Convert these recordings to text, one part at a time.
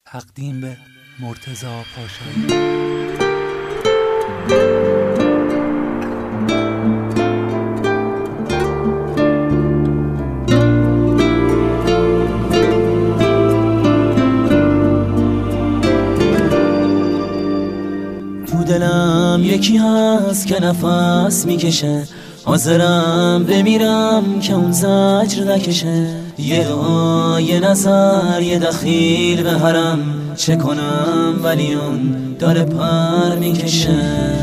تقدیم به مرتضی پاشایی. تو دلم یکی هست که نفس میکشه، حاضرم بمیرم که اون زجر نکشه. یه دعا، یه نظر، یه دخیل به حرم، چه کنم ولی اون داره پر میکشه.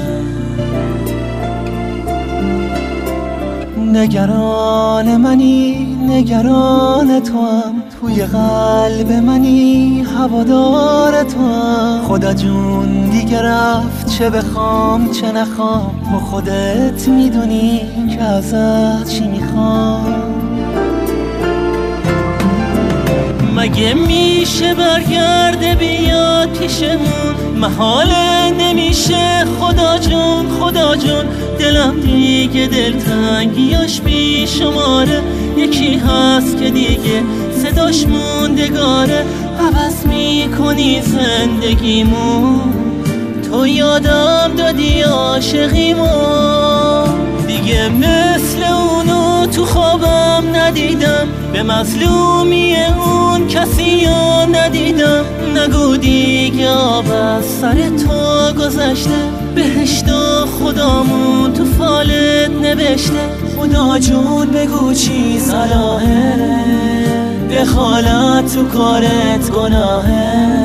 نگران منی، نگران تو هم، توی قلب منی، هوادار تو هم. خدا جون دیگه رفت، چه بخوام چه نخوام، تو خودت میدونی که ازت چی میخوام. مگه میشه برگرده بیاد پیشمون؟ محاله نمیشه خدا جون، خدا جون. دلم دیگه دلتنگیاش بی شماره، یکی هست که دیگه صداش موندگاره. عوض میکنی زندگیمون، تو یادم دادی عاشقیمون. دیگه مثل اونو تو خوابم ندیدم، به مظلومی اون کسی یا ندیدم. نگو دیگه آب از سر تو گذشته، بهشت و خدامون تو فالت نوشته. خدا جون بگو چی صلاحه، دخالت تو کارت گناهه.